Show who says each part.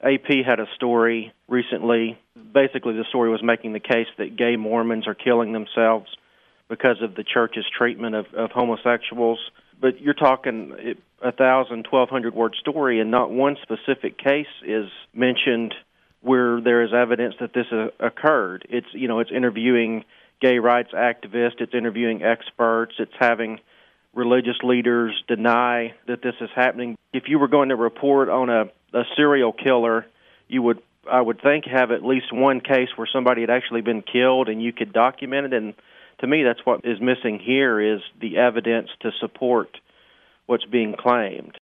Speaker 1: AP had a story recently. Basically, the story was making the case that gay Mormons are killing themselves because of the church's treatment of homosexuals. But you're talking 1,000, 1,200 word story, and not one specific case is mentioned where there is evidence that this occurred. It's interviewing gay rights activists, it's interviewing experts, it's having religious leaders deny that this is happening. If you were going to report on a serial killer, I would think, have at least one case where somebody had actually been killed and you could document it. And to me, that's what is missing here, is the evidence to support what's being claimed.